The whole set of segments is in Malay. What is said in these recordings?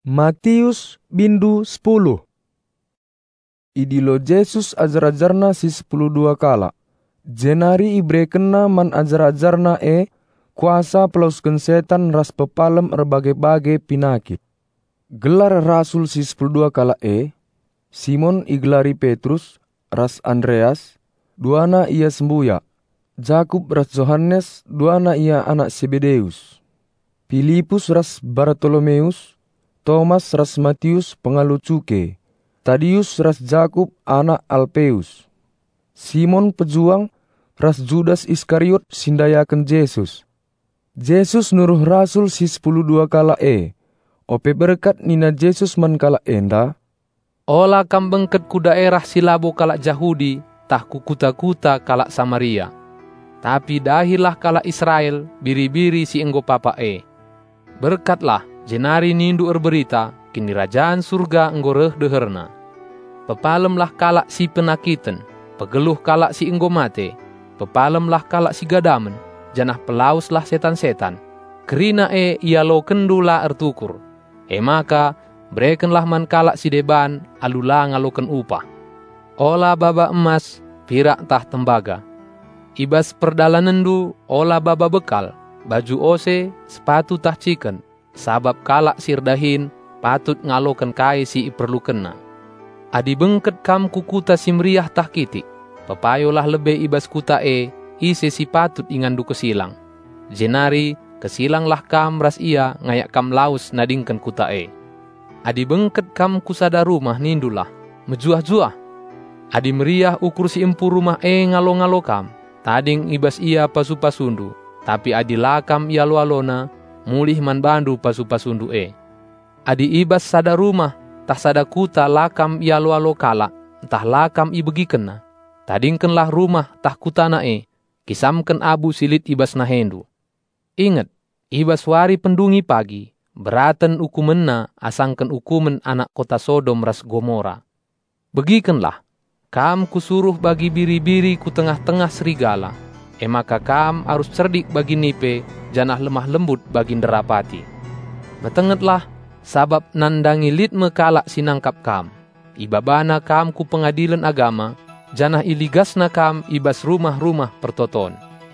Matius bindu 10. Idilo Jesus ajar-ajarna si 12 kala. Jenari ibrekenna man ajar-ajarna kuasa pelauskan setan ras pepalem berbagai-bagai pinakit. Gelar rasul si 12 kala Simon igelari Petrus, ras Andreas, duana ia sembuya. Jakub ras Yohanes, duana ia anak Sebedeus. Filipus ras Bartolomeus, Thomas ras Matius pengalucuke, Tadius ras Jakub anak Alpeus, Simon pejuang ras Judas Iskariot sindayaken Yesus. Yesus nuruh rasul si 12 kala ope berkat nina Yesus man kala enda. Ola kam bengket ku daerah silabo kala Jahudi, tah ku kuta-kuta kala Samaria. Tapi dahilah kala Israel, biri-biri si enggo papa Berkatlah, jenari nindu berita, kini rajaan surga enggo reh deherna. Pepalemlah kalak si penakiten, pegeluh kalak si enggo mate, pepalemlah kalak si gadamen, janah pelauslah setan-setan. Kerina ia lo kendula ertukur. Maka, berekenlah man kalak si deban, alula ngaloken upah. Ola baba emas, pirak tah tembaga. Ibas perdalanendu, ola baba bekal, baju ose, sepatu tah ciken. Sabab kalak sirdahin, patut ngaloken kai si iperlukenna. Adi bengket kam kukuta simriah tah kiti, pepayolah lebe ibas kuta ise si patut ingandu kesilang. Jenari, kesilanglah kam ras ia ngayak kam laus nadingken kuta Adi bengket kam kusada rumah nindulah, mejuah-juah. Adi meriah ukur si empu rumah ngalo-ngalo kam, tading ibas ia pasu-pasundu, tapi adi lakam ia lo-alona, mulih man bandu pasu-pasundu Adi ibas sada rumah, tah sada kuta lakam ia lo-alo kala, tah lakam ibegikena. Tadingkenlah rumah tah kutana kisamken abu silit ibas nahendu. Ingat, ibas wari pendungi pagi, beraten ukumenna asangken ukumen anak kota Sodom ras Gomora. Begikenlah, kam kusuruh bagi biri-biri ku tengah-tengah serigala. Maka kam harus cerdik bagi nipe, janah lemah lembut bagi nderapati. Metengetlah, sabab nandangi litme kalak sinangkap kam. Ibabana kam ku pengadilan agama, janah iligasna kam ibas rumah-rumah pertoton.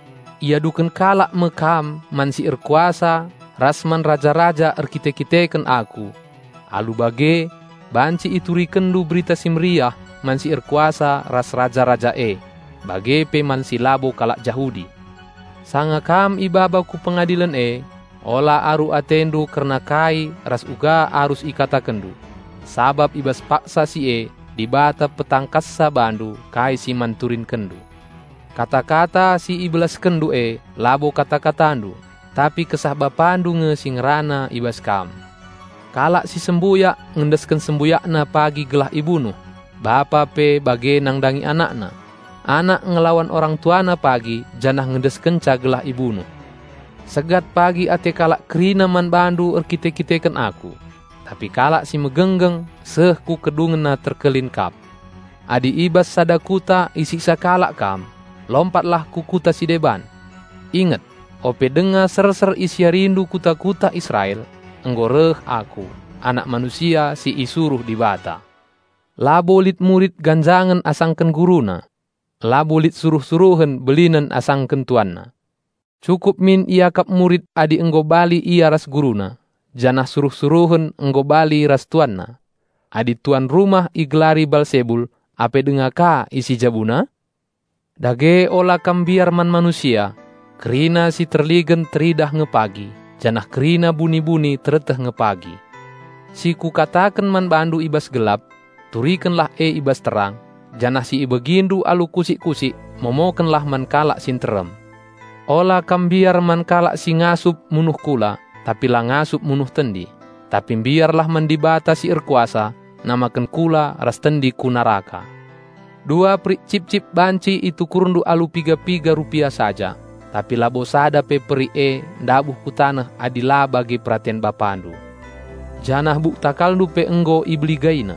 Ia duken kalak mekam mansi erkuasa, rasman raja-raja erkite-kiteken aku. Alu bage, banci ituri kendu berita simriah, mansi erkuasa ras raja-raja bage pe mansi labo kalak Jahudi. Sanga kam ibaba ku pengadilan ola aru atendu karena kai ras uga arus ikata kendu. Sabab ibas paksa si dibata petangkas sabandu kai si manturin kendu. Kata-kata si iblas kendu labo kata-katandu, tapi kesah bapandu ngesing rana ibas kam. Kalak si sembuyak ngendesken sembuyakna pagi gelah ibunuh, bapa pe bage nangdangi anakna. Anak ngelawan orang tuana pagi, janah ngendesken cagelah ibunuh. Segat pagi ate kalak kerina man bandu erkite-kiteken aku. Tapi kalak si megenggeng, seh ku kedungena terkelin kap. Adi ibas sada kuta isiksa kalak kam, lompatlah ku kuta si deban. Ingat, ope denga ser-ser isya rindu kuta-kuta Israel, enggo reh aku, anak manusia si isuruh di bata. Labo lit murid ganjangan asangken guruna, labo lit suruh-suruhen belinan asangken tuanna. Cukup min ia kap murid adi enggo bali ia ras guruna, janah suruh-suruhen enggo bali ras tuanna. Adi tuan rumah iglari Balsebul, ape dengaka isi jabuna? Dage ola kam biar man manusia, kerina si terligen teridah ngepagi, janah kerina buni-buni tereteh ngepagi. Si ku kataken man bandu ibas gelap, turikenlah ibas terang, janah si ibegindu alu kusik-kusik, momokenlah man kalak sinterem. Ola kam biar man kalak si ngasup munuh kula, tapi lah ngasup munuh tendi. Tapi biarlah man dibata si erkuasa, namaken kula ras tendi ku naraka. 2 peri cip-cip banci itu kurundu alu 3 rupiah saja. Tapi labo sada pe peri ndabuh ku tanah adila bagi perhatian bapandu. Janah buk takaldu pe enggo ibli gaina.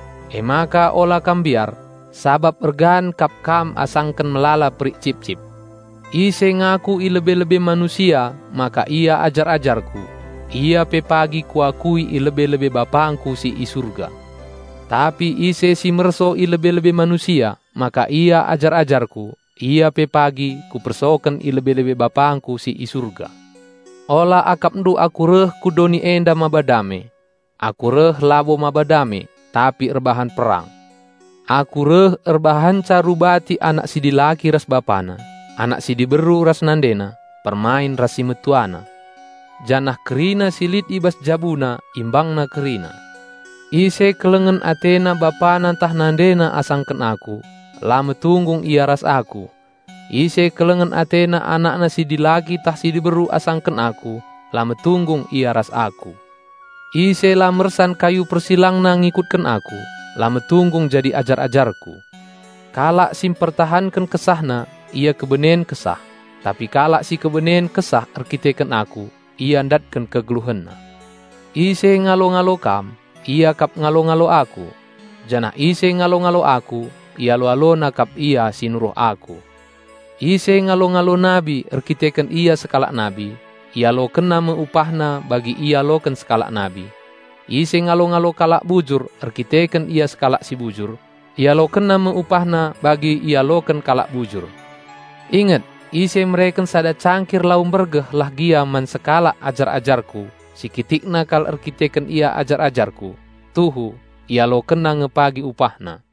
Maka ola kam biar, sabab ergan kap kam asangken melala peri cip-cip. Ise ngaku ilebe-lebe manusia, maka ia ajar-ajarku. ia pe pagi kuakui i lebe-lebe Bapangku si i surga. Tapi ise si merso i lebe-lebe manusia, maka ia ajar-ajarku, ia pe pagi kupersoken i lebe-lebe Bapangku si i surga. Ola akapndu aku reh kudoni enda mabadame. Aku reh labo mabadame, tapi erbahan perang. Aku reh erbahan carubati anak si dilaki ras bapana, anak si diberu ras nandena, permain ras si metuana. Janah kerina silit ibas jabuna, imbangna kerina. Ise kelengen atena bapana tah nandena asangken aku, lama tunggung ia ras aku. Ise kelengen atena anakna si dilaki tah si diberu asangken aku, lama tunggung ia ras aku. Ise lamersan kayu persilangna ngikutken aku, lama tunggung jadi ajar-ajarku. Kalak sim pertahankan kesahna, ia kebenen kesah. Tapi kalak si kebenen kesah erkiteken aku, ia ndatken kegeluhenna. Ise ngalo-ngalo kam, ia kap ngalo-ngalo aku. Janah ise ngalo-ngalo aku, ia lo-alona kap ia sinuruh aku. Ise ngalo-ngalo nabi erkiteken ia sekalak nabi, ia lo kena meupahna bagi ia loken sekalak nabi. Ise ngalo-ngalo kalak bujur erkiteken ia sekalak si bujur, ia lo kena meupahna bagi ia loken kalak bujur. Ingat, ise mereken sada cangkir laum bergeh lah gia man sekalak ajar-ajarku, si kitikna kal erkiteken ia ajar-ajarku, tuhu ia lo kena ngepagi upahna.